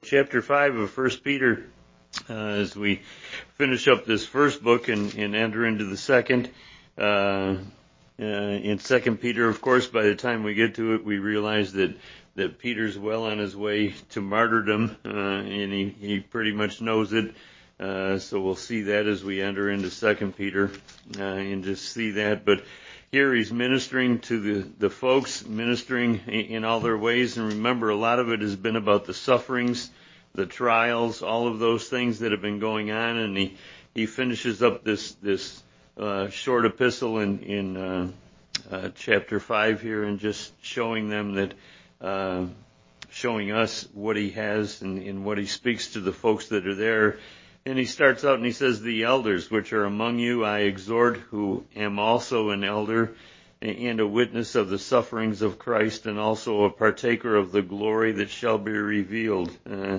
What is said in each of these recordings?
chapter 5 of First Peter, as we finish up this first book and enter into the second. In Second Peter, of course, by the time we get to it, we realize that Peter's well on his way to martyrdom, and he pretty much knows it. So we'll see that as we enter into Second Peter, and just see that. But here he's ministering to the folks, ministering in all their ways. And remember, a lot of it has been about the sufferings, the trials, all of those things that have been going on. And he finishes up this short epistle in chapter 5 here, and just showing them that, showing us what he has and what he speaks to the folks that are there. And he starts out and he says, "The elders which are among you I exhort, who am also an elder and a witness of the sufferings of Christ, and also a partaker of the glory that shall be revealed."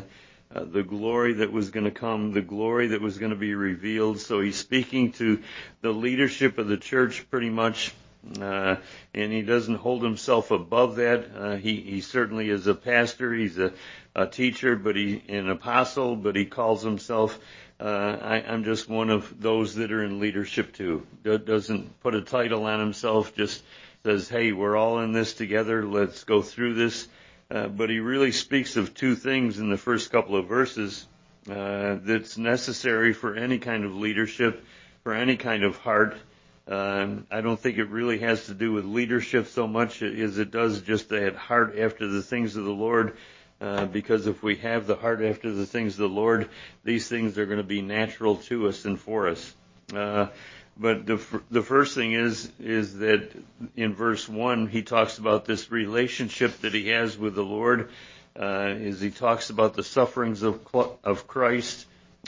The glory that was going to come, the glory that was going to be revealed. So he's speaking to the leadership of the church pretty much, and he doesn't hold himself above that. He certainly is a pastor, he's a teacher, but an apostle, but he calls himself, I'm just one of those that are in leadership too. Doesn't put a title on himself, just says, hey, we're all in this together, let's go through this. But he really speaks of two things in the first couple of verses that's necessary for any kind of leadership, for any kind of heart. I don't think it really has to do with leadership so much as it does just that heart after the things of the Lord. Because if we have the heart after the things of the Lord, these things are going to be natural to us and for us. But the first thing is that in verse 1, he talks about this relationship that he has with the Lord, as he talks about the sufferings of Christ,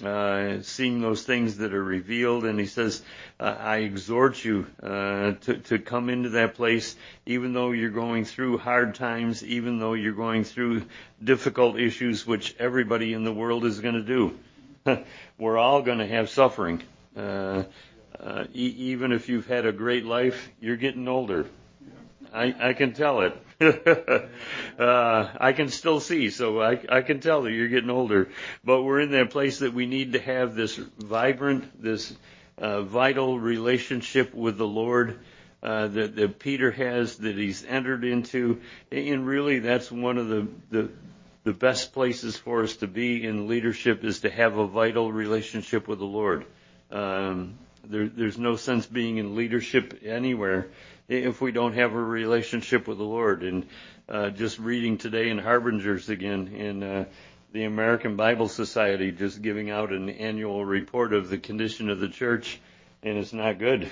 seeing those things that are revealed, and he says, I exhort you to come into that place, even though you're going through hard times, even though you're going through difficult issues, which everybody in the world is going to do. We're all going to have suffering. Even if you've had a great life, you're getting older. I can tell it. I can still see, so I can tell that you're getting older. But we're in that place that we need to have this vibrant, this vital relationship with the Lord that Peter has, that he's entered into. And really, that's one of the best places for us to be in leadership, is to have a vital relationship with the Lord. There's no sense being in leadership anywhere if we don't have a relationship with the Lord. And just reading today in Harbingers again, in the American Bible Society, just giving out an annual report of the condition of the church, and it's not good.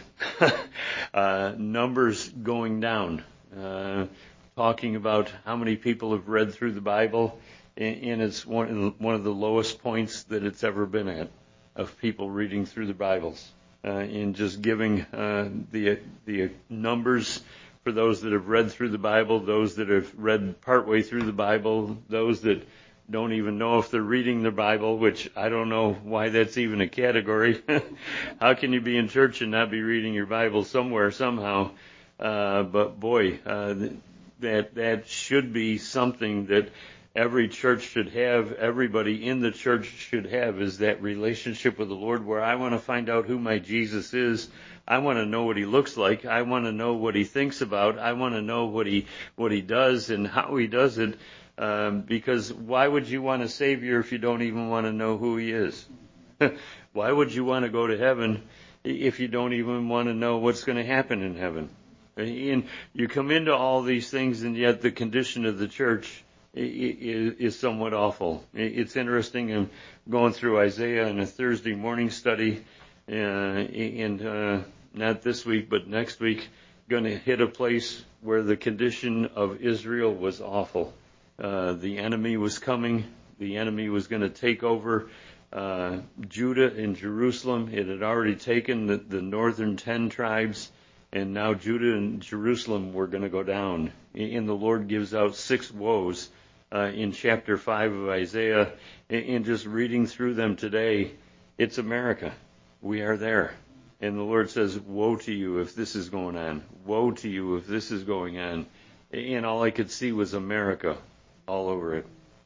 Numbers going down, talking about how many people have read through the Bible, and it's one of the lowest points that it's ever been at, of people reading through the Bibles. In just giving the numbers for those that have read through the Bible, those that have read partway through the Bible, those that don't even know if they're reading the Bible, which I don't know why that's even a category. How can you be in church and not be reading your Bible somewhere, somehow? But boy, that should be something that every church should have, everybody in the church should have, is that relationship with the Lord, where I want to find out who my Jesus is. I want to know what he looks like. I want to know what he thinks about. I want to know what he does and how he does it. Because why would you want a Savior if you don't even want to know who he is? Why would you want to go to heaven if you don't even want to know what's going to happen in heaven? And you come into all these things, and yet the condition of the church is somewhat awful. It's interesting. I'm going through Isaiah in a Thursday morning study, and not this week, but next week, going to hit a place where the condition of Israel was awful. The enemy was coming. The enemy was going to take over Judah and Jerusalem. It had already taken the northern 10 tribes, and now Judah and Jerusalem were going to go down. And the Lord gives out 6 woes in chapter 5 of Isaiah. And just reading through them today, it's America. We are there. And the Lord says, woe to you if this is going on. Woe to you if this is going on. And all I could see was America all over it.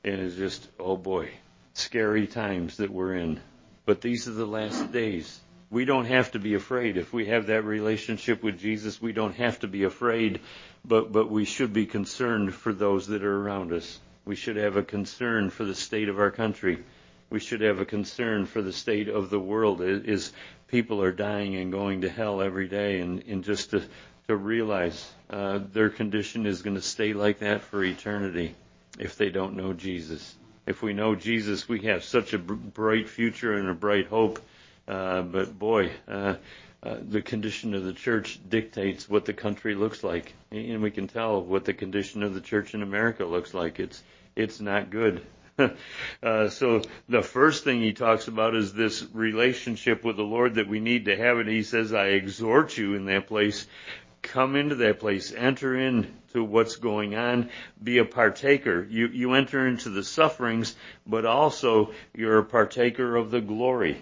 And it's just, oh boy, scary times that we're in. But these are the last days. We don't have to be afraid. If we have that relationship with Jesus, we don't have to be afraid, but we should be concerned for those that are around us. We should have a concern for the state of our country. We should have a concern for the state of the world as people are dying and going to hell every day, and just to realize their condition is going to stay like that for eternity if they don't know Jesus. If we know Jesus, we have such a bright future and a bright hope. But boy, the condition of the church dictates what the country looks like, and we can tell what the condition of the church in America looks like. It's not good. So the first thing he talks about is this relationship with the Lord that we need to have, and he says, I exhort you in that place. Come into that place, enter into what's going on, be a partaker. You enter into the sufferings, but also you're a partaker of the glory.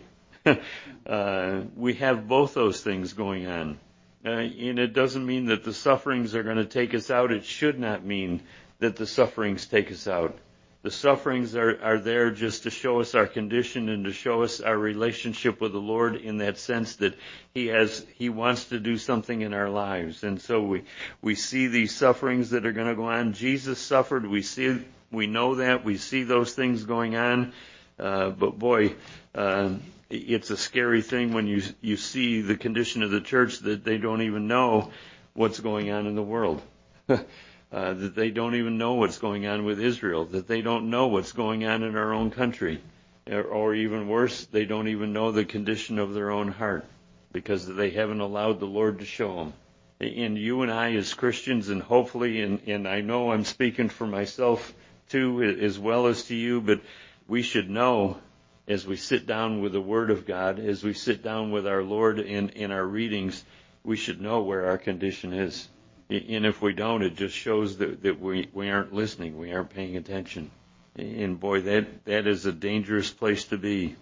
We have both those things going on. And it doesn't mean that the sufferings are going to take us out. It should not mean that the sufferings take us out. The sufferings are there just to show us our condition and to show us our relationship with the Lord, in that sense that He wants to do something in our lives. And so we see these sufferings that are going to go on. Jesus suffered. We know that. We see those things going on. But boy, it's a scary thing when you see the condition of the church, that they don't even know what's going on in the world. That they don't even know what's going on with Israel, that they don't know what's going on in our own country, or even worse, they don't even know the condition of their own heart, because they haven't allowed the Lord to show them. And you and I as Christians, and hopefully, and I know I'm speaking for myself too, as well as to you, but we should know, as we sit down with the Word of God, as we sit down with our Lord in our readings, we should know where our condition is. And if we don't, it just shows that we aren't listening, we aren't paying attention. And boy, that is a dangerous place to be.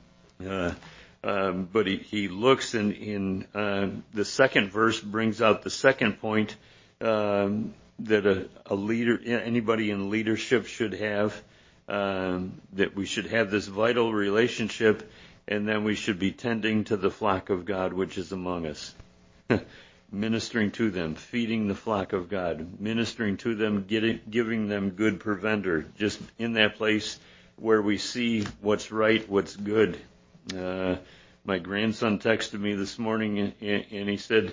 But he looks in the second verse brings out the second point that a leader, anybody in leadership should have, that we should have this vital relationship, and then we should be tending to the flock of God which is among us. Ministering to them, feeding the flock of God, ministering to them, giving them good provender, just in that place where we see what's right, what's good. My grandson texted me this morning, and he said,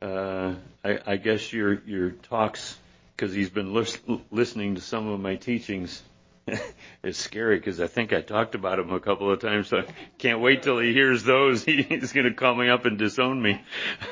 I guess your talks, because he's been listening to some of my teachings, it's scary because I think I talked about him a couple of times, so I can't wait till he hears those. He's going to call me up and disown me.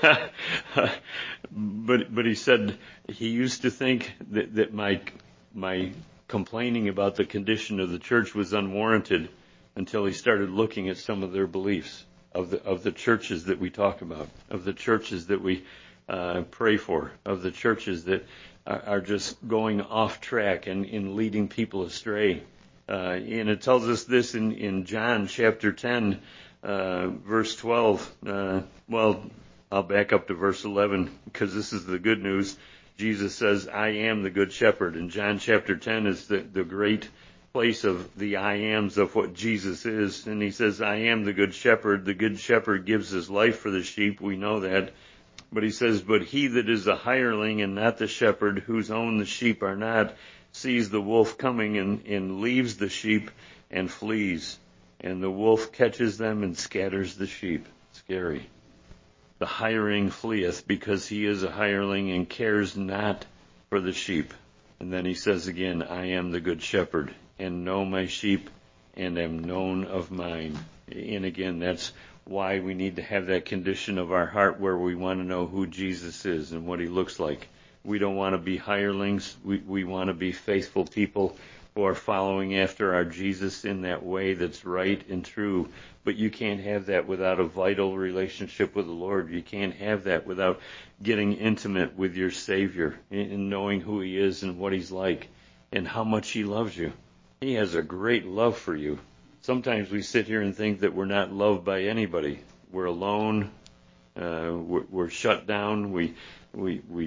But he said he used to think that my complaining about the condition of the church was unwarranted until he started looking at some of their beliefs of the churches that we talk about, of the churches that we pray for, of the churches that are just going off track and leading people astray. And it tells us this in John chapter 10, verse 12. Well, I'll back up to verse 11 because this is the good news. Jesus says, I am the good shepherd. And John chapter 10 is the great place of the I ams of what Jesus is. And he says, I am the good shepherd. The good shepherd gives his life for the sheep. We know that. But he says, but he that is a hireling and not the shepherd, whose own the sheep are not, sees the wolf coming and leaves the sheep and flees. And the wolf catches them and scatters the sheep. Scary. The hireling fleeth because he is a hireling and cares not for the sheep. And then he says again, I am the good shepherd and know my sheep and am known of mine. And again, that's why we need to have that condition of our heart where we want to know who Jesus is and what he looks like. We don't want to be hirelings. We want to be faithful people who are following after our Jesus in that way that's right and true. But you can't have that without a vital relationship with the Lord. You can't have that without getting intimate with your Savior and knowing who he is and what he's like and how much he loves you. He has a great love for you. Sometimes we sit here and think that we're not loved by anybody. We're alone. We're shut down. We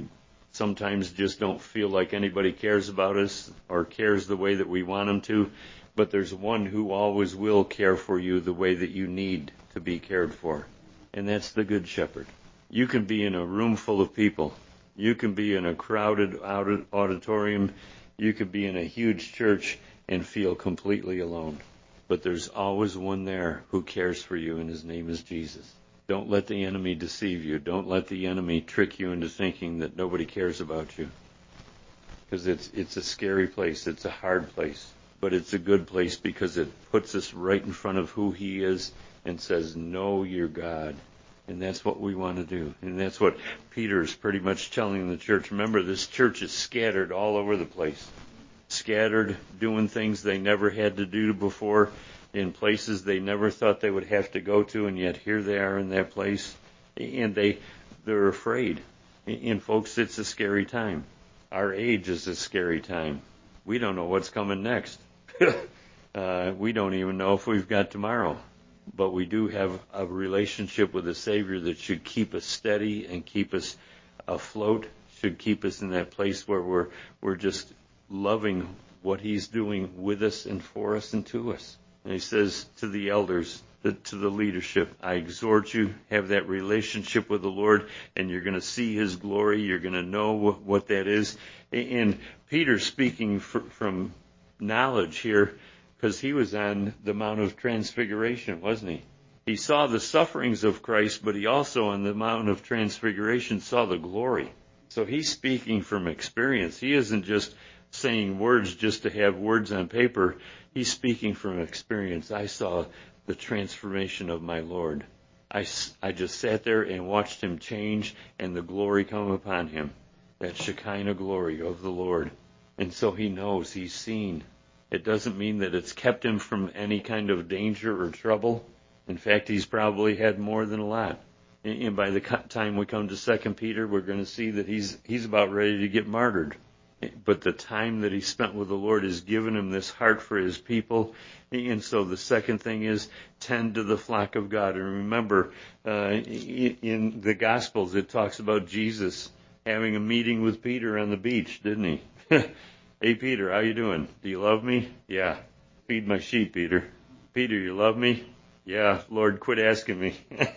sometimes just don't feel like anybody cares about us or cares the way that we want them to, but there's one who always will care for you the way that you need to be cared for, and that's the Good Shepherd. You can be in a room full of people. You can be in a crowded auditorium. You could be in a huge church and feel completely alone. But there's always one there who cares for you, and his name is Jesus. Don't let the enemy deceive you. Don't let the enemy trick you into thinking that nobody cares about you. Because it's a scary place. It's a hard place. But it's a good place because it puts us right in front of who he is and says, know your God. And that's what we want to do. And that's what Peter's pretty much telling the church. Remember, this church is scattered all over the place. Scattered, doing things they never had to do before, in places they never thought they would have to go to, and yet here they are in that place. And they're afraid. And folks, it's a scary time. Our age is a scary time. We don't know what's coming next. We don't even know if we've got tomorrow. But we do have a relationship with the Savior that should keep us steady and keep us afloat, should keep us in that place where we're just loving what he's doing with us and for us and to us. And he says to the elders, to the leadership, I exhort you, have that relationship with the Lord, and you're going to see his glory. You're going to know what that is. And Peter's speaking from knowledge here, because he was on the Mount of Transfiguration, wasn't he? He saw the sufferings of Christ, but he also on the Mount of Transfiguration saw the glory. So he's speaking from experience. He isn't just saying words just to have words on paper. He's speaking from experience. I saw the transformation of my Lord. I just sat there and watched him change and the glory come upon him. That Shekinah glory of the Lord. And so he knows, he's seen. It doesn't mean that it's kept him from any kind of danger or trouble. In fact, he's probably had more than a lot. And by the time we come to 2 Peter, we're going to see that he's about ready to get martyred. But the time that he spent with the Lord has given him this heart for his people. And so the second thing is tend to the flock of God. And remember, in the Gospels, it talks about Jesus having a meeting with Peter on the beach, didn't he? Hey, Peter, how you doing? Do you love me? Yeah. Feed my sheep, Peter. Peter, you love me? Yeah. Lord, quit asking me.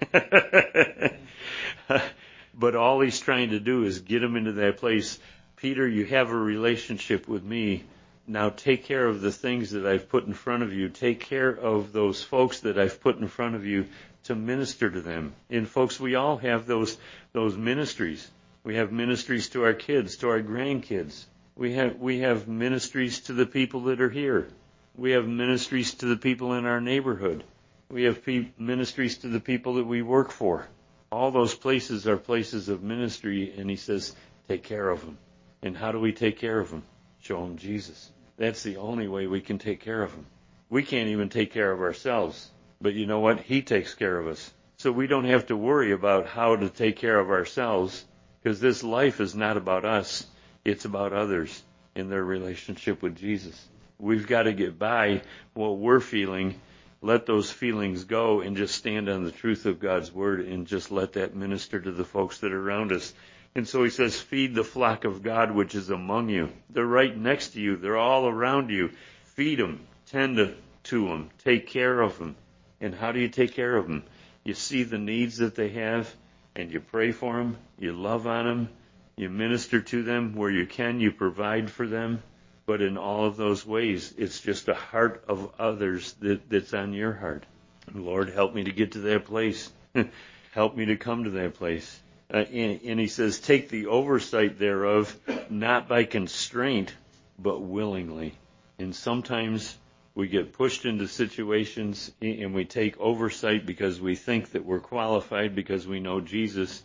But all he's trying to do is get him into that place. Peter, you have a relationship with me. Now take care of the things that I've put in front of you. Take care of those folks that I've put in front of you to minister to them. And folks, we all have those ministries. We have ministries to our kids, to our grandkids. We have ministries to the people that are here. We have ministries to the people in our neighborhood. We have ministries to the people that we work for. All those places are places of ministry, and he says, take care of them. And how do we take care of them? Show them Jesus. That's the only way we can take care of them. We can't even take care of ourselves. But you know what? He takes care of us. So we don't have to worry about how to take care of ourselves, because this life is not about us. It's about others in their relationship with Jesus. We've got to get by what we're feeling, let those feelings go, and just stand on the truth of God's Word and just let that minister to the folks that are around us. And so he says, feed the flock of God which is among you. They're right next to you. They're all around you. Feed them. Tend to them. Take care of them. And how do you take care of them? You see the needs that they have, and you pray for them. You love on them. You minister to them where you can. You provide for them. But in all of those ways, it's just a heart of others that's on your heart. Lord, help me to get to that place. Help me to come to that place. And he says, take the oversight thereof, not by constraint, but willingly. And sometimes we get pushed into situations and we take oversight because we think that we're qualified because we know Jesus.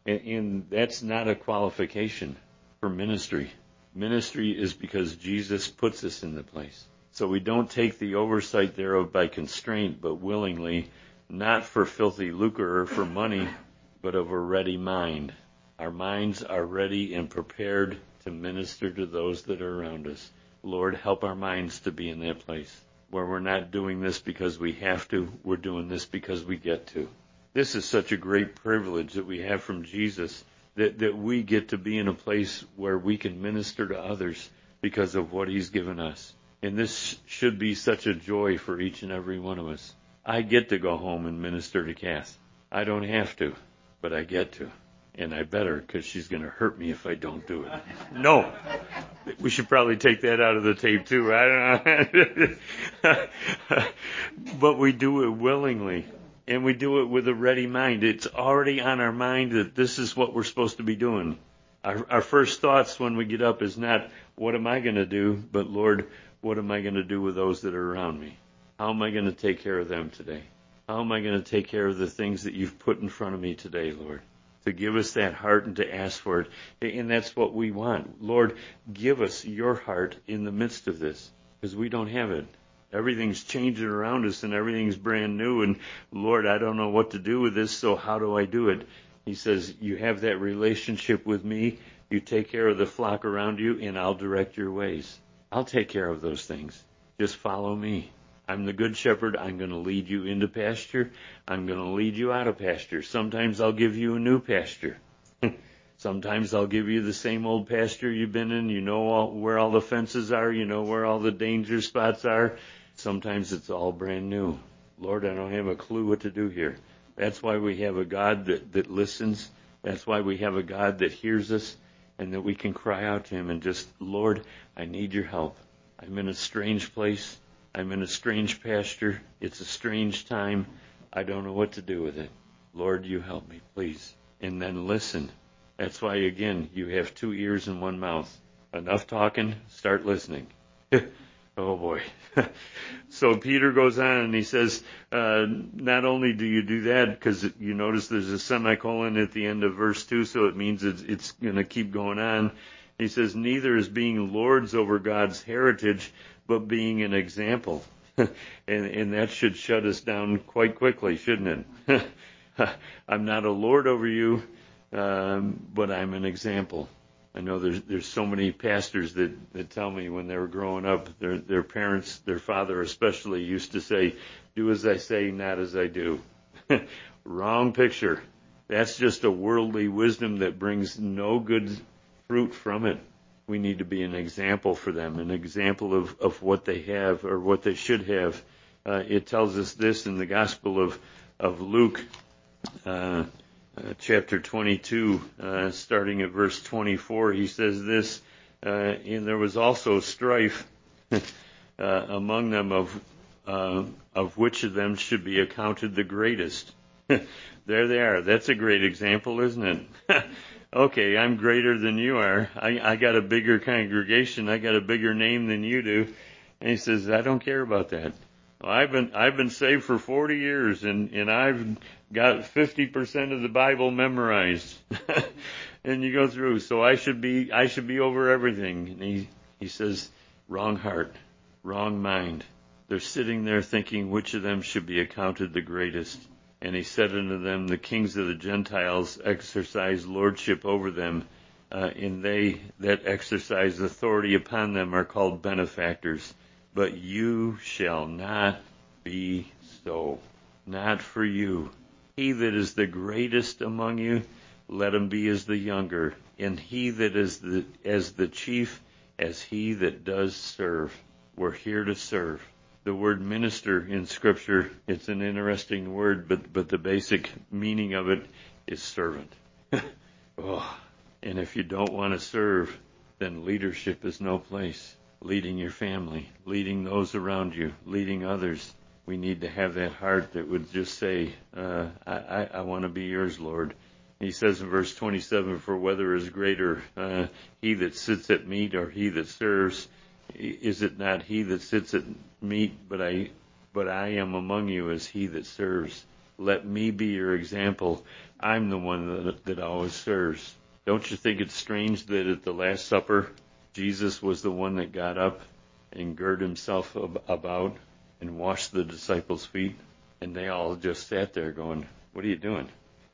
And that's not a qualification for ministry. Ministry is because Jesus puts us in the place. So we don't take the oversight thereof by constraint, but willingly, not for filthy lucre or for money, but of a ready mind. Our minds are ready and prepared to minister to those that are around us. Lord, help our minds to be in that place where we're not doing this because we have to, we're doing this because we get to. This is such a great privilege that we have from Jesus. that we get to be in a place where we can minister to others because of what He's given us. And this should be such a joy for each and every one of us. I get to go home and minister to Cass. I don't have to, but I get to. And I better, because she's going to hurt me if I don't do it. No. We should probably take that out of the tape, too. I don't know. But we do it willingly. And we do it with a ready mind. It's already on our mind that this is what we're supposed to be doing. Our first thoughts when we get up is not, what am I going to do? But, Lord, what am I going to do with those that are around me? How am I going to take care of them today? How am I going to take care of the things that you've put in front of me today, Lord? To give us that heart and to ask for it. And that's what we want. Lord, give us your heart in the midst of this, because we don't have it. Everything's changing around us and everything's brand new. And Lord, I don't know what to do with this, so how do I do it? He says, you have that relationship with me. You take care of the flock around you, and I'll direct your ways. I'll take care of those things. Just follow me. I'm the good shepherd. I'm going to lead you into pasture. I'm going to lead you out of pasture. Sometimes I'll give you a new pasture. Sometimes I'll give you the same old pasture you've been in. You know where all the fences are. You know where all the danger spots are. Sometimes it's all brand new. Lord, I don't have a clue what to do here. That's why we have a God that listens. That's why we have a God that hears us, and that we can cry out to Him and just, Lord, I need your help. I'm in a strange place. I'm in a strange pasture. It's a strange time. I don't know what to do with it. Lord, you help me, please. And then listen. That's why, again, you have 2 ears and 1 mouth. Enough talking, start listening. Oh, boy. So Peter goes on and he says, not only do you do that, because you notice there's a semicolon at the end of verse 2, so it means it's going to keep going on. He says, neither is being lords over God's heritage, but being an example. and that should shut us down quite quickly, shouldn't it? I'm not a lord over you, but I'm an example. I know there's so many pastors that tell me when they were growing up, their parents, their father especially, used to say, do as I say, not as I do. Wrong picture. That's just a worldly wisdom that brings no good fruit from it. We need to be an example for them, an example of what they have or what they should have. It tells us this in the Gospel of Luke, chapter 22, starting at verse 24. He says this, and there was also strife among them of which of them should be accounted the greatest. There they are. That's a great example, isn't it? Okay, I'm greater than you are. I got a bigger congregation. I got a bigger name than you do. And he says, I don't care about that. Well, I've been saved for 40 years and I've got 50% of the Bible memorized. And you go through, so I should be over everything. And he says, wrong heart, wrong mind. They're sitting there thinking which of them should be accounted the greatest. And he said unto them, the kings of the Gentiles exercise lordship over them, and they that exercise authority upon them are called benefactors. But you shall not be so. Not for you. He that is the greatest among you, let him be as the younger, and he that is as the chief, as he that does serve. We're here to serve. The word minister in Scripture, it's an interesting word, but the basic meaning of it is servant. Oh, and if you don't want to serve, then leadership is no place. Leading your family, leading those around you, leading others. We need to have that heart that would just say, I want to be yours, Lord. He says in verse 27, for whether is greater, he that sits at meat or he that serves, is it not he that sits at meat, but I am among you as he that serves. Let me be your example. I'm the one that always serves. Don't you think it's strange that at the Last Supper, Jesus was the one that got up and girded himself about and washed the disciples' feet? And they all just sat there going, what are you doing?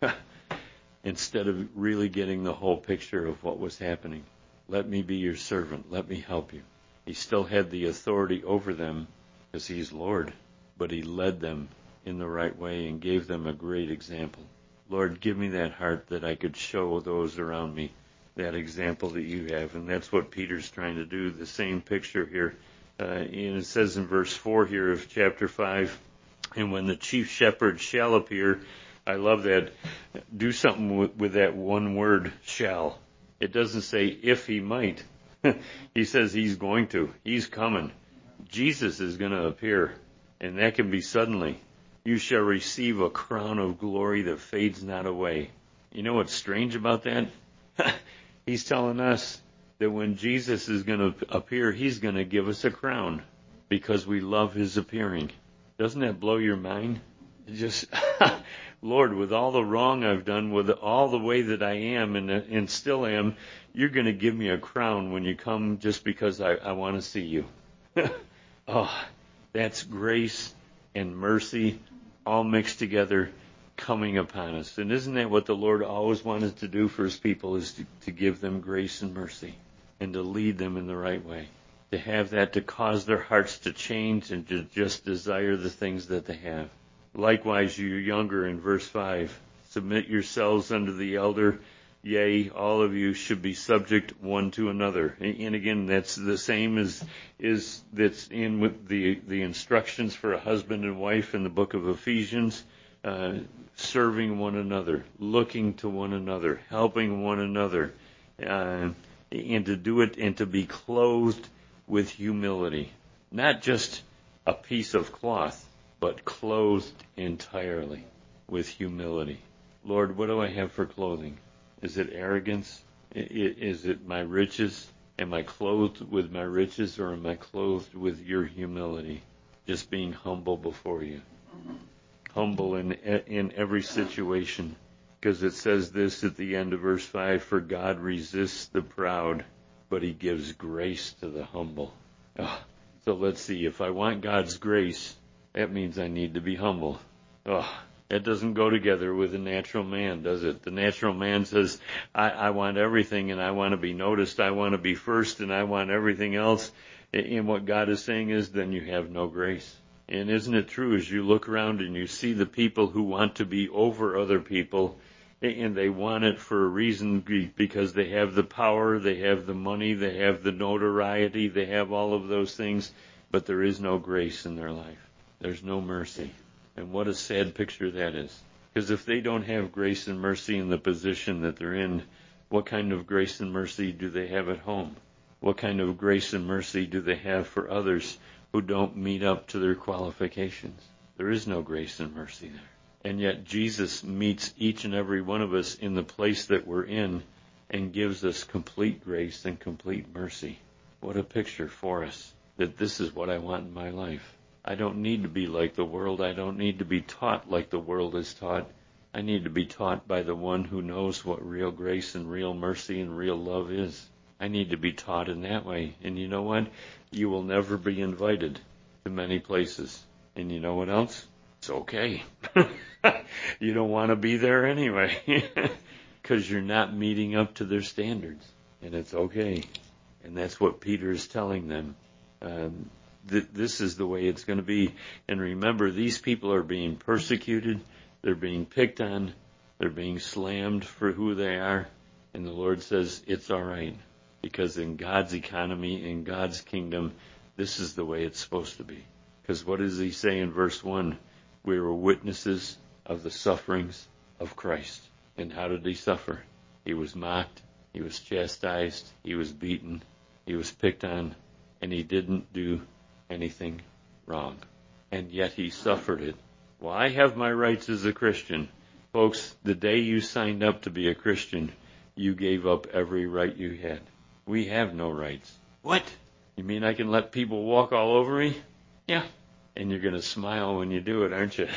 Instead of really getting the whole picture of what was happening. Let me be your servant. Let me help you. He still had the authority over them because he's Lord, but he led them in the right way and gave them a great example. Lord, give me that heart that I could show those around me that example that you have. And that's what Peter's trying to do, the same picture here. And it says in verse 4 here of chapter 5, and when the chief shepherd shall appear, I love that. Do something with that one word, shall. It doesn't say if he might. He says he's going to. He's coming. Jesus is going to appear. And that can be suddenly. You shall receive a crown of glory that fades not away. You know what's strange about that? He's telling us that when Jesus is going to appear, he's going to give us a crown because we love his appearing. Doesn't that blow your mind? Just, Lord, with all the wrong I've done, with all the way that I am and still am, you're going to give me a crown when you come just because I want to see you. Oh, that's grace and mercy all mixed together coming upon us. And isn't that what the Lord always wanted to do for his people, is to give them grace and mercy and to lead them in the right way, to have that to cause their hearts to change and to just desire the things that they have. Likewise, you younger, in verse 5, submit yourselves unto the elder. Yea, all of you should be subject one to another. And again, that's the same as that's in with the instructions for a husband and wife in the book of Ephesians. Serving one another, looking to one another, helping one another, and to do it and to be clothed with humility. Not just a piece of cloth, but clothed entirely with humility. Lord, what do I have for clothing? Is it arrogance? Is it my riches? Am I clothed with my riches, or am I clothed with your humility? Just being humble before you. Humble in every situation. Because it says this at the end of verse 5, for God resists the proud, but he gives grace to the humble. Oh, so let's see, if I want God's grace, that means I need to be humble. Oh, that doesn't go together with the natural man, does it? The natural man says, I want everything and I want to be noticed, I want to be first and I want everything else. And what God is saying is, then you have no grace. And isn't it true, as you look around and you see the people who want to be over other people, and they want it for a reason, because they have the power, they have the money, they have the notoriety, they have all of those things, but there is no grace in their life. There's no mercy. And what a sad picture that is. Because if they don't have grace and mercy in the position that they're in, what kind of grace and mercy do they have at home? What kind of grace and mercy do they have for others who don't meet up to their qualifications? There is no grace and mercy there. And yet Jesus meets each and every one of us in the place that we're in and gives us complete grace and complete mercy. What a picture for us, that this is what I want in my life. I don't need to be like the world. I don't need to be taught like the world is taught. I need to be taught by the one who knows what real grace and real mercy and real love is. I need to be taught in that way. And you know what? You will never be invited to many places. And you know what else? It's okay. You don't want to be there anyway, because you're not meeting up to their standards. And it's okay. And that's what Peter is telling them. This is the way it's going to be. And remember, these people are being persecuted. They're being picked on. They're being slammed for who they are. And the Lord says, it's all right. Because in God's economy, in God's kingdom, this is the way it's supposed to be. Because what does he say in verse 1? We were witnesses of the sufferings of Christ. And how did he suffer? He was mocked. He was chastised. He was beaten. He was picked on. And he didn't do anything wrong. And yet he suffered it. Well, I have my rights as a Christian. Folks, the day you signed up to be a Christian, you gave up every right you had. We have no rights. What? You mean I can let people walk all over me? Yeah. And you're going to smile when you do it, aren't you?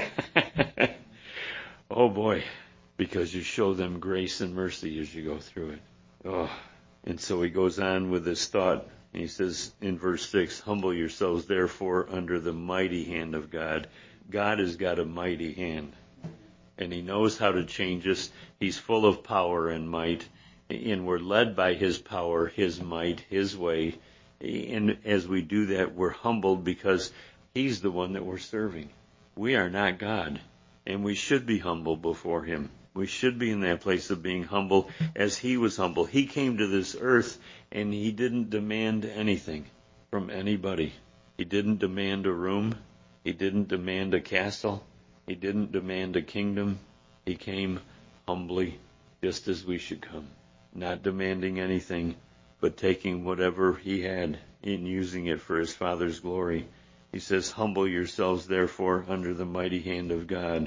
Oh boy. Because you show them grace and mercy as you go through it. Oh. And so he goes on with this thought. He says in verse 6, humble yourselves therefore under the mighty hand of God. God has got a mighty hand. And he knows how to change us. He's full of power and might. And we're led by his power, his might, his way. And as we do that, we're humbled because he's the one that we're serving. We are not God. And we should be humble before him. We should be in that place of being humble as he was humble. He came to this earth and he didn't demand anything from anybody. He didn't demand a room. He didn't demand a castle. He didn't demand a kingdom. He came humbly, just as we should come, not demanding anything, but taking whatever he had and using it for his Father's glory. He says, humble yourselves, therefore, under the mighty hand of God.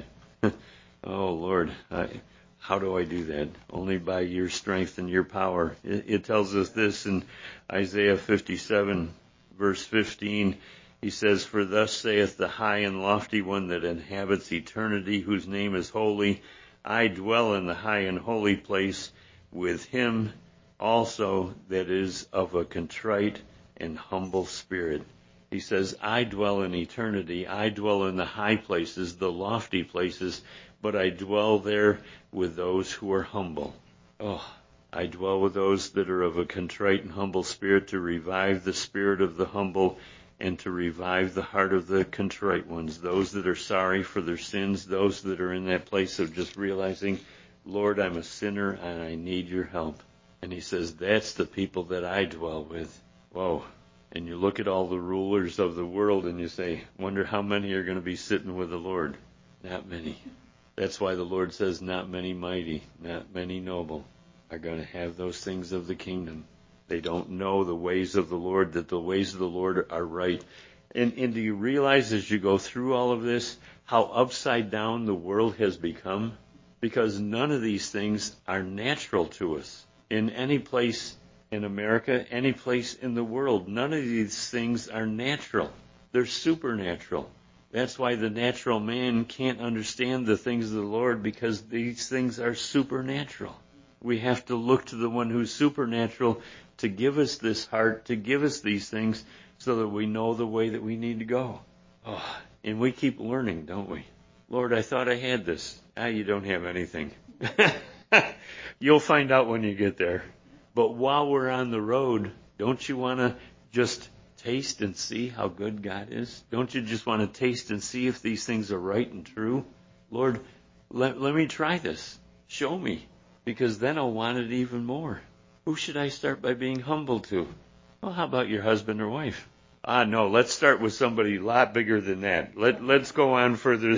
Oh, Lord, how do I do that? Only by your strength and your power. It tells us this in Isaiah 57, verse 15. He says, for thus saith the high and lofty one that inhabits eternity, whose name is holy. I dwell in the high and holy place with him also that is of a contrite and humble spirit. He says, I dwell in eternity. I dwell in the high places, the lofty places, but I dwell there with those who are humble. Oh, I dwell with those that are of a contrite and humble spirit, to revive the spirit of the humble and to revive the heart of the contrite ones, those that are sorry for their sins, those that are in that place of just realizing, Lord, I'm a sinner and I need your help. And he says, that's the people that I dwell with. Whoa. And you look at all the rulers of the world and you say, wonder how many are going to be sitting with the Lord. Not many. That's why the Lord says, not many mighty, not many noble are going to have those things of the kingdom. They don't know the ways of the Lord, that the ways of the Lord are right. And do you realize as you go through all of this, how upside down the world has become? Because none of these things are natural to us. In any place in America, any place in the world, none of these things are natural. They're supernatural. That's why the natural man can't understand the things of the Lord, because these things are supernatural. We have to look to the one who's supernatural to give us this heart, to give us these things, so that we know the way that we need to go. Oh, and we keep learning, don't we? Lord, I thought I had this. You don't have anything. You'll find out when you get there. But while we're on the road, don't you want to just taste and see how good God is? Don't you just want to taste and see if these things are right and true? Lord, let me try this. Show me. Because then I'll want it even more. Who should I start by being humble to? Well, how about your husband or wife? No, let's start with somebody a lot bigger than that. Let's go on further.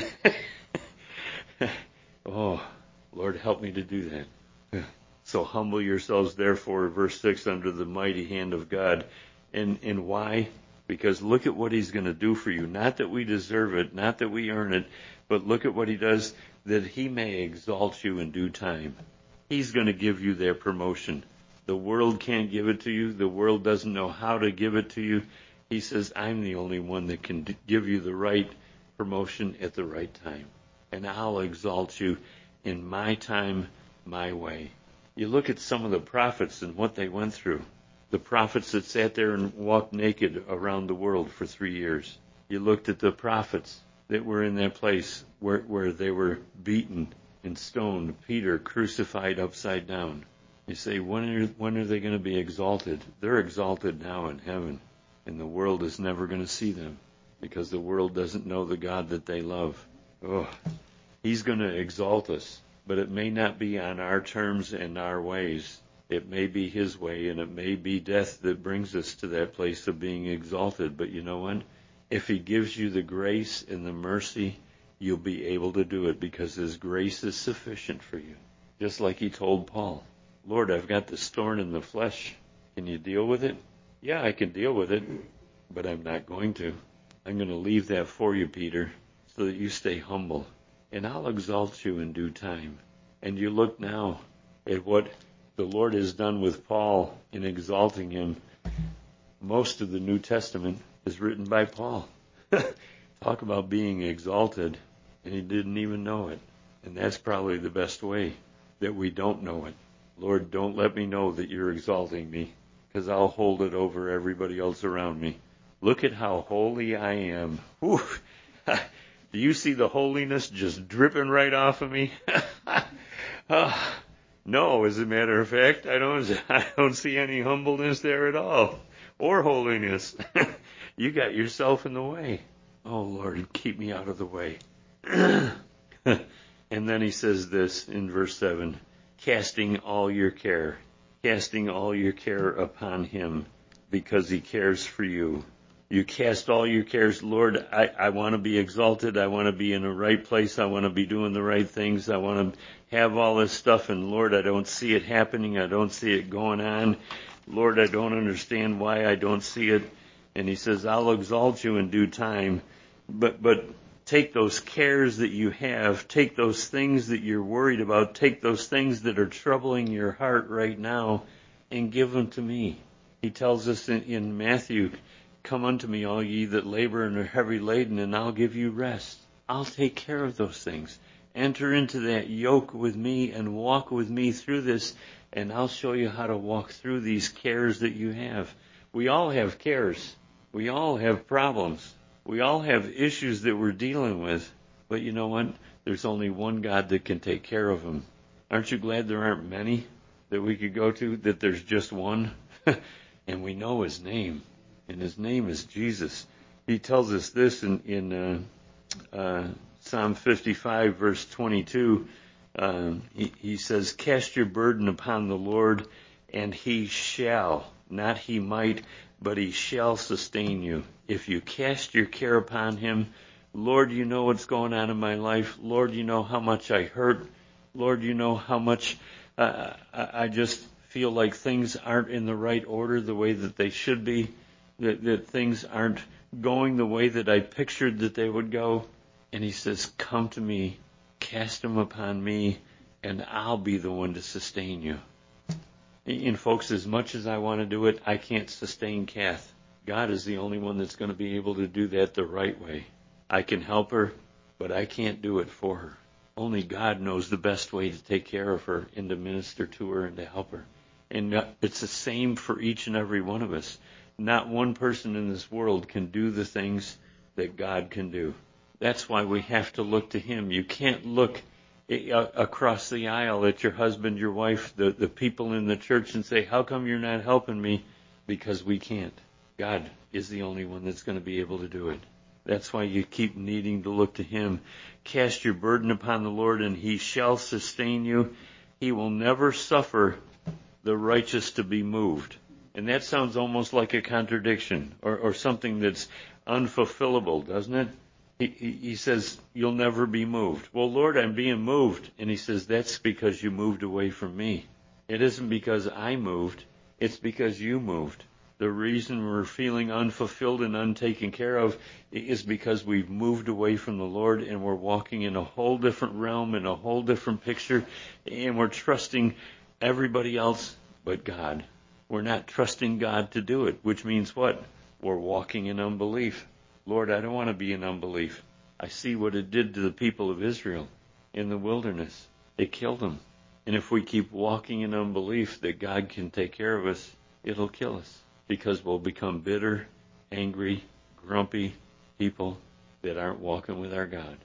Oh, Lord, help me to do that. So humble yourselves, therefore, verse 6, under the mighty hand of God. And why? Because look at what he's going to do for you. Not that we deserve it, not that we earn it, but look at what he does, that he may exalt you in due time. He's going to give you their promotion. The world can't give it to you. The world doesn't know how to give it to you. He says, I'm the only one that can give you the right promotion at the right time. And I'll exalt you in my time, my way. You look at some of the prophets and what they went through. The prophets that sat there and walked naked around the world for 3 years. You looked at the prophets that were in that place where they were beaten and stoned. Peter crucified upside down. You say, when are they going to be exalted? They're exalted now in heaven. And the world is never going to see them, because the world doesn't know the God that they love. Oh, he's going to exalt us, but it may not be on our terms and our ways. It may be his way, and it may be death that brings us to that place of being exalted. But you know what? If he gives you the grace and the mercy, you'll be able to do it, because his grace is sufficient for you. Just like he told Paul, Lord, I've got this thorn in the flesh. Can you deal with it? Yeah, I can deal with it, but I'm not going to. I'm going to leave that for you, Peter, so that you stay humble. And I'll exalt you in due time. And you look now at what the Lord has done with Paul in exalting him. Most of the New Testament is written by Paul. Talk about being exalted, and he didn't even know it. And that's probably the best way, that we don't know it. Lord, don't let me know that you're exalting me, because I'll hold it over everybody else around me. Look at how holy I am. Whew. Do you see the holiness just dripping right off of me? No, as a matter of fact, I don't see any humbleness there at all, or holiness. You got yourself in the way. Oh, Lord, keep me out of the way. And then he says this in verse 7, casting all your care upon him because he cares for you. You cast all your cares. Lord, I want to be exalted. I want to be in the right place. I want to be doing the right things. I want to have all this stuff. And Lord, I don't see it happening. I don't see it going on. Lord, I don't understand why I don't see it. And he says, I'll exalt you in due time. But take those cares that you have, take those things that you're worried about, take those things that are troubling your heart right now, and give them to me. He tells us in Matthew, come unto me, all ye that labor and are heavy laden, and I'll give you rest. I'll take care of those things. Enter into that yoke with me and walk with me through this, and I'll show you how to walk through these cares that you have. We all have cares. We all have problems. We all have issues that we're dealing with. But you know what? There's only one God that can take care of them. Aren't you glad there aren't many that we could go to, that there's just one? And we know his name. And his name is Jesus. He tells us this in Psalm 55, verse 22. He says, cast your burden upon the Lord, and he shall, not he might, but he shall sustain you. If you cast your care upon him, Lord, you know what's going on in my life. Lord, you know how much I hurt. Lord, you know how much I just feel like things aren't in the right order, the way that they should be, that things aren't going the way that I pictured that they would go. And he says, come to me, cast them upon me, and I'll be the one to sustain you. And folks, as much as I want to do it, I can't sustain Kath. God is the only one that's going to be able to do that the right way. I can help her, but I can't do it for her. Only God knows the best way to take care of her and to minister to her and to help her. And it's the same for each and every one of us. Not one person in this world can do the things that God can do. That's why we have to look to him. You can't look across the aisle at your husband, your wife, the people in the church and say, how come you're not helping me? Because we can't. God is the only one that's going to be able to do it. That's why you keep needing to look to him. Cast your burden upon the Lord, and he shall sustain you. He will never suffer the righteous to be moved. And that sounds almost like a contradiction or something that's unfulfillable, doesn't it? He says, you'll never be moved. Well, Lord, I'm being moved. And he says, that's because you moved away from me. It isn't because I moved. It's because you moved. The reason we're feeling unfulfilled and untaken care of is because we've moved away from the Lord and we're walking in a whole different realm, in a whole different picture, and we're trusting everybody else but God. We're not trusting God to do it, which means what? We're walking in unbelief. Lord, I don't want to be in unbelief. I see what it did to the people of Israel in the wilderness. It killed them. And if we keep walking in unbelief that God can take care of us, it'll kill us because we'll become bitter, angry, grumpy people that aren't walking with our God.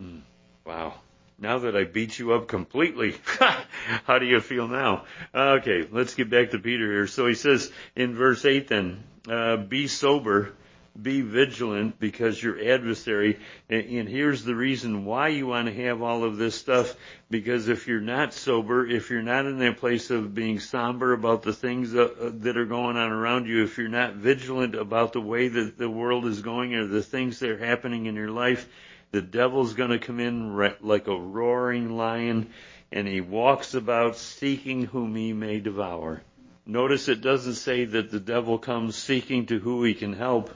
Wow. Now that I beat you up completely, how do you feel now? Okay, let's get back to Peter here. So he says in verse 8 then, be sober, be vigilant, because your adversary, and here's the reason why you want to have all of this stuff, because if you're not sober, if you're not in that place of being somber about the things that are going on around you, if you're not vigilant about the way that the world is going or the things that are happening in your life, the devil's going to come in like a roaring lion, and he walks about seeking whom he may devour. Notice it doesn't say that the devil comes seeking to who he can help.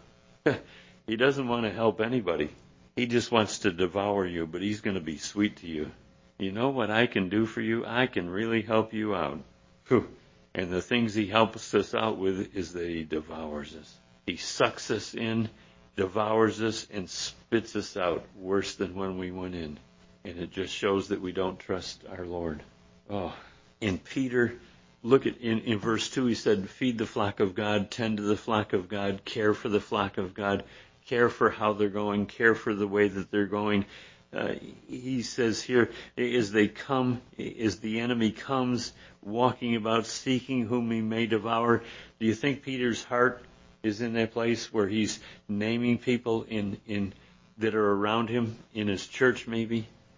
He doesn't want to help anybody. He just wants to devour you, but he's going to be sweet to you. You know what I can do for you? I can really help you out. Whew. And the things he helps us out with is that he devours us. He sucks us in, devours us, and spits us out worse than when we went in. And it just shows that we don't trust our Lord. Oh, and Peter, look at in verse 2, he said, feed the flock of God, tend to the flock of God, care for the flock of God, care for how they're going, care for the way that they're going. He says here, as the enemy comes, walking about, seeking whom he may devour, do you think Peter's heart is in that place where he's naming people in that are around him, in his church maybe?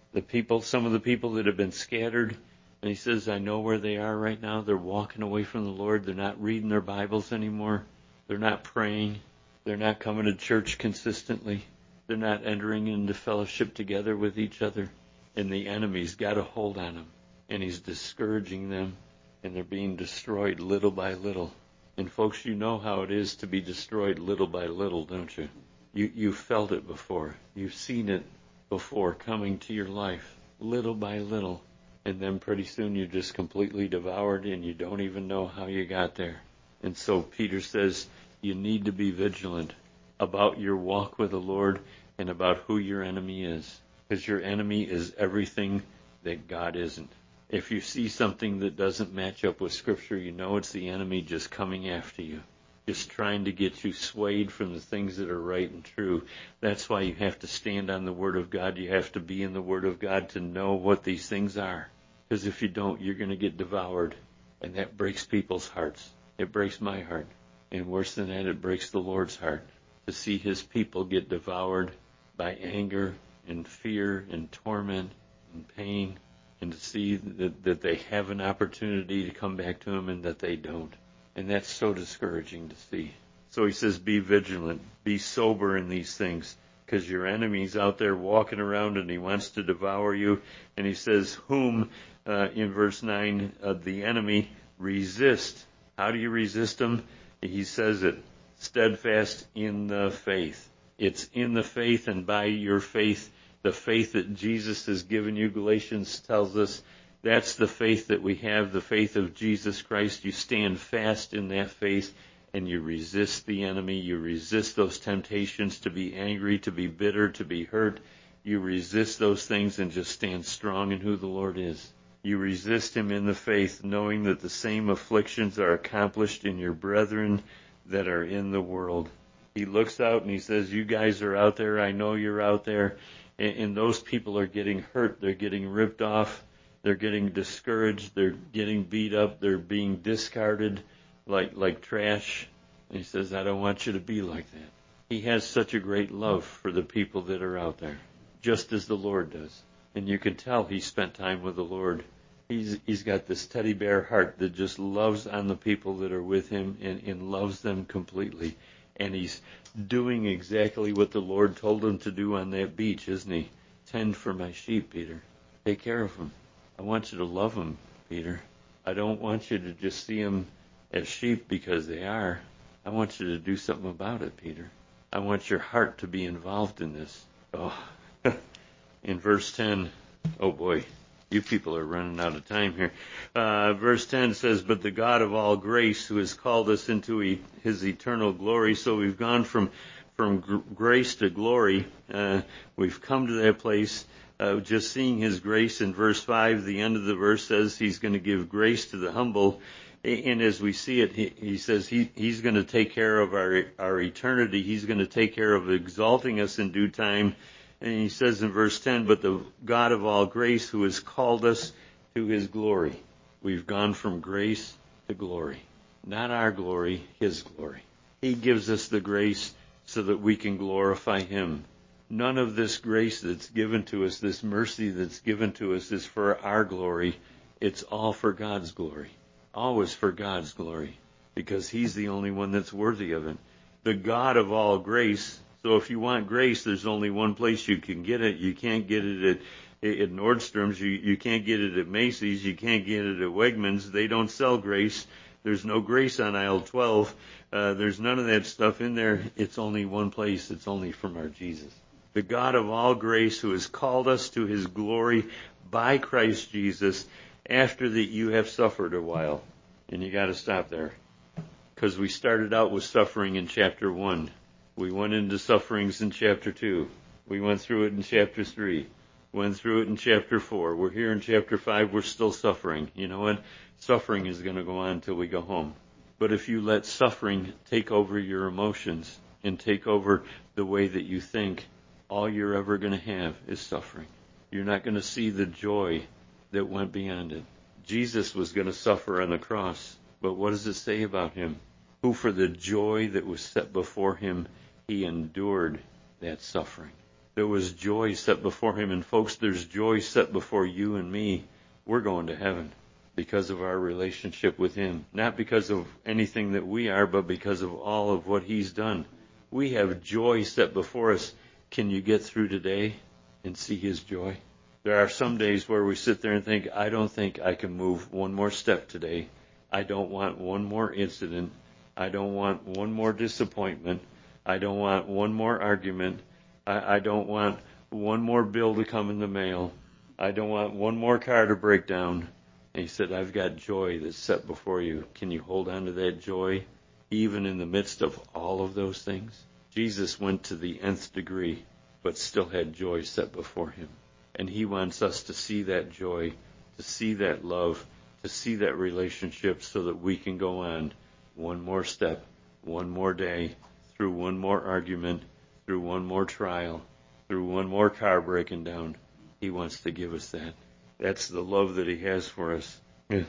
Some of the people that have been scattered, and he says, I know where they are right now. They're walking away from the Lord. They're not reading their Bibles anymore. They're not praying. They're not coming to church consistently. They're not entering into fellowship together with each other. And the enemy's got a hold on them. And he's discouraging them. And they're being destroyed little by little. And folks, you know how it is to be destroyed little by little, don't you? You've felt it before. You've seen it before coming to your life, little by little. And then pretty soon you're just completely devoured and you don't even know how you got there. And so Peter says you need to be vigilant about your walk with the Lord and about who your enemy is. Because your enemy is everything that God isn't. If you see something that doesn't match up with Scripture, you know it's the enemy just coming after you, just trying to get you swayed from the things that are right and true. That's why you have to stand on the Word of God. You have to be in the Word of God to know what these things are. Because if you don't, you're going to get devoured. And that breaks people's hearts. It breaks my heart. And worse than that, it breaks the Lord's heart to see His people get devoured by anger and fear and torment and pain, and to see that they have an opportunity to come back to Him and that they don't. And that's so discouraging to see. So he says, be vigilant, be sober in these things, because your enemy's out there walking around and he wants to devour you. And he says, whom, in verse 9, the enemy resist. How do you resist him? He says it, steadfast in the faith. It's in the faith and by your faith, the faith that Jesus has given you. Galatians tells us that's the faith that we have, the faith of Jesus Christ. You stand fast in that faith and you resist the enemy. You resist those temptations to be angry, to be bitter, to be hurt. You resist those things and just stand strong in who the Lord is. You resist him in the faith, knowing that the same afflictions are accomplished in your brethren that are in the world. He looks out and he says, you guys are out there. I know you're out there. And those people are getting hurt. They're getting ripped off. They're getting discouraged. They're getting beat up. They're being discarded like trash. And he says, I don't want you to be like that. He has such a great love for the people that are out there, just as the Lord does. And you can tell he spent time with the Lord. He's got this teddy bear heart that just loves on the people that are with him and loves them completely. And he's doing exactly what the Lord told him to do on that beach, isn't he? Tend for my sheep, Peter. Take care of them. I want you to love them, Peter. I don't want you to just see them as sheep because they are. I want you to do something about it, Peter. I want your heart to be involved in this. Oh, in verse 10, oh boy, you people are running out of time here. Verse 10 says, but the God of all grace, who has called us into his eternal glory. So we've gone from grace to glory. We've come to that place. Just seeing his grace in verse 5, the end of the verse says he's going to give grace to the humble. And as we see it, he says he's going to take care of our eternity. He's going to take care of exalting us in due time. And he says in verse 10, but the God of all grace, who has called us to his glory. We've gone from grace to glory. Not our glory, his glory. He gives us the grace so that we can glorify him. None of this grace that's given to us, this mercy that's given to us, is for our glory. It's all for God's glory. Always for God's glory. Because he's the only one that's worthy of it. The God of all grace. So if you want grace, there's only one place you can get it. You can't get it at Nordstrom's. You can't get it at Macy's. You can't get it at Wegmans. They don't sell grace. There's no grace on aisle 12. There's none of that stuff in there. It's only one place. It's only from our Jesus. The God of all grace, who has called us to his glory by Christ Jesus, after that you have suffered a while. And you got to stop there. Because we started out with suffering in chapter 1. We went into sufferings in chapter 2. We went through it in chapter 3. Went through it in chapter 4. We're here in chapter 5. We're still suffering. You know what? Suffering is going to go on until we go home. But if you let suffering take over your emotions and take over the way that you think, all you're ever going to have is suffering. You're not going to see the joy that went beyond it. Jesus was going to suffer on the cross. But what does it say about him? Who for the joy that was set before him, he endured that suffering. There was joy set before him. And folks, there's joy set before you and me. We're going to heaven because of our relationship with him. Not because of anything that we are, but because of all of what he's done. We have joy set before us. Can you get through today and see his joy? There are some days where we sit there and think, I don't think I can move one more step today. I don't want one more incident. I don't want one more disappointment. I don't want one more argument. I don't want one more bill to come in the mail. I don't want one more car to break down. And he said, I've got joy that's set before you. Can you hold on to that joy even in the midst of all of those things? Jesus went to the nth degree, but still had joy set before him. And he wants us to see that joy, to see that love, to see that relationship so that we can go on one more step, one more day, through one more argument, through one more trial, through one more car breaking down. He wants to give us that. That's the love that he has for us.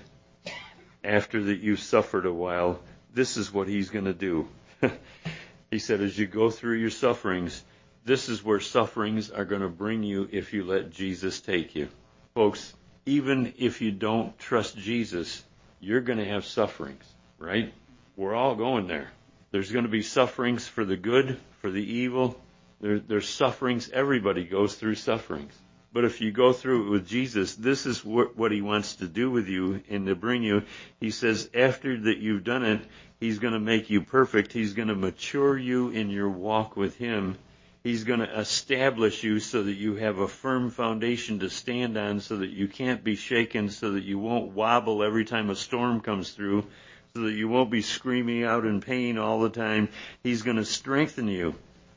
After that you've suffered a while, this is what he's going to do. He said, as you go through your sufferings, this is where sufferings are going to bring you if you let Jesus take you. Folks, even if you don't trust Jesus, you're going to have sufferings, right? We're all going there. There's going to be sufferings for the good, for the evil. There's sufferings. Everybody goes through sufferings. But if you go through it with Jesus, this is what he wants to do with you and to bring you. He says after that you've done it, he's going to make you perfect. He's going to mature you in your walk with him. He's going to establish you so that you have a firm foundation to stand on, so that you can't be shaken, so that you won't wobble every time a storm comes through, so that you won't be screaming out in pain all the time. He's going to strengthen you.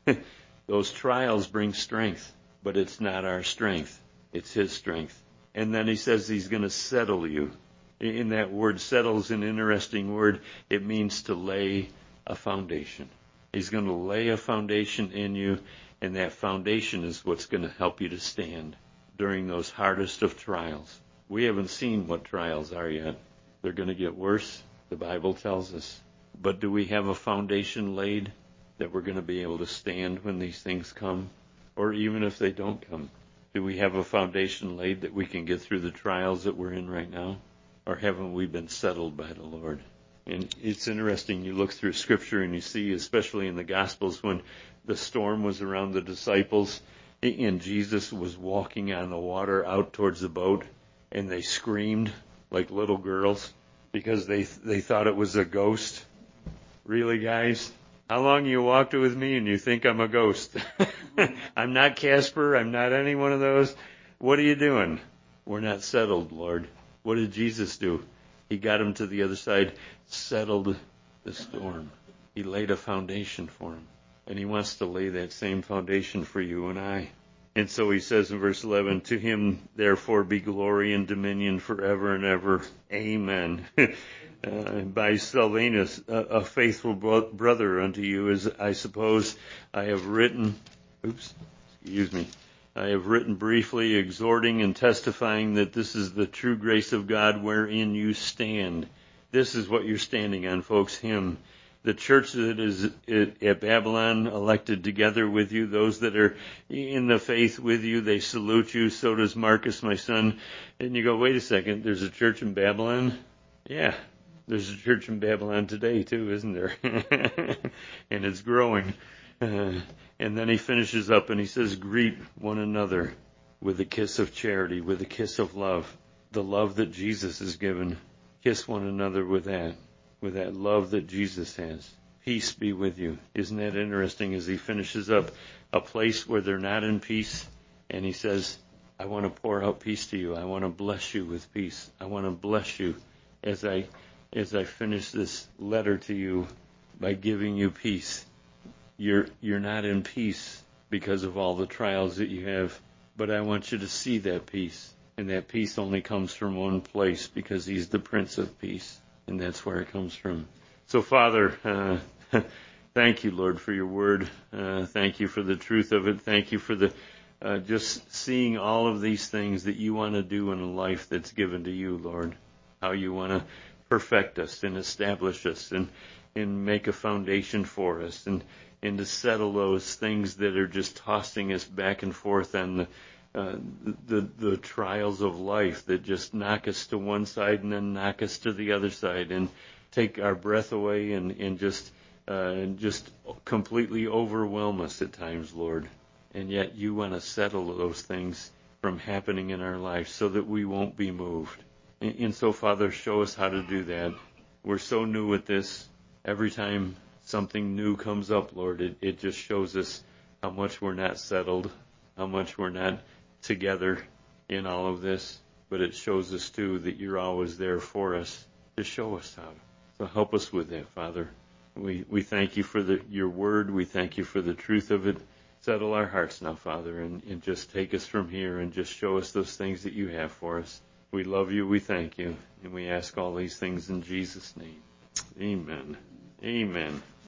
Those trials bring strength, but it's not our strength. It's his strength. And then he says he's going to settle you. In that word, settle is an interesting word. It means to lay a foundation. He's going to lay a foundation in you, and that foundation is what's going to help you to stand during those hardest of trials. We haven't seen what trials are yet. They're going to get worse, the Bible tells us. But do we have a foundation laid that we're going to be able to stand when these things come? Or even if they don't come? Do we have a foundation laid that we can get through the trials that we're in right now? Or haven't we been settled by the Lord? And it's interesting, you look through Scripture and you see, especially in the Gospels, when the storm was around the disciples and Jesus was walking on the water out towards the boat, and they screamed like little girls because they thought it was a ghost. Really, guys? How long you walked with me and you think I'm a ghost? I'm not Casper. I'm not any one of those. What are you doing? We're not settled, Lord. What did Jesus do? He got him to the other side, settled the storm. He laid a foundation for him. And he wants to lay that same foundation for you and I. And so he says in verse 11, to him therefore be glory and dominion forever and ever. Amen. By Silvanus, a faithful brother unto you, as I suppose I have written, I have written briefly, exhorting and testifying that this is the true grace of God wherein you stand. This is what you're standing on, folks, him. The church that is at Babylon elected together with you, those that are in the faith with you, they salute you. So does Marcus, my son. And you go, wait a second, there's a church in Babylon? Yeah, there's a church in Babylon today too, isn't there? And it's growing. And then he finishes up and he says, greet one another with a kiss of charity, with a kiss of love, the love that Jesus has given. Kiss one another with that love that Jesus has. Peace be with you. Isn't that interesting as he finishes up a place where they're not in peace? And he says, I want to pour out peace to you. I want to bless you with peace. I want to bless you as I finish this letter to you by giving you peace. You're not in peace because of all the trials that you have, but I want you to see that peace. And that peace only comes from one place, because he's the Prince of Peace. And that's where it comes from. So, Father, thank you, Lord, for your word. Thank you for the truth of it. Thank you for the just seeing all of these things that you want to do in a life that's given to you, Lord. How you want to perfect us and establish us and make a foundation for us. And and to settle those things that are just tossing us back and forth on the trials of life that just knock us to one side and then knock us to the other side and take our breath away and just completely overwhelm us at times, Lord. And yet you want to settle those things from happening in our life so that we won't be moved. And so, Father, show us how to do that. We're so new at this. Every time something new comes up, Lord, it just shows us how much we're not settled, how much we're not together in all of this. But it shows us, too, that you're always there for us to show us how. So help us with that, Father. We thank you for your word. We thank you for the truth of it. Settle our hearts now, Father, and just take us from here and just show us those things that you have for us. We love you. We thank you. And we ask all these things in Jesus' name. Amen. Amen.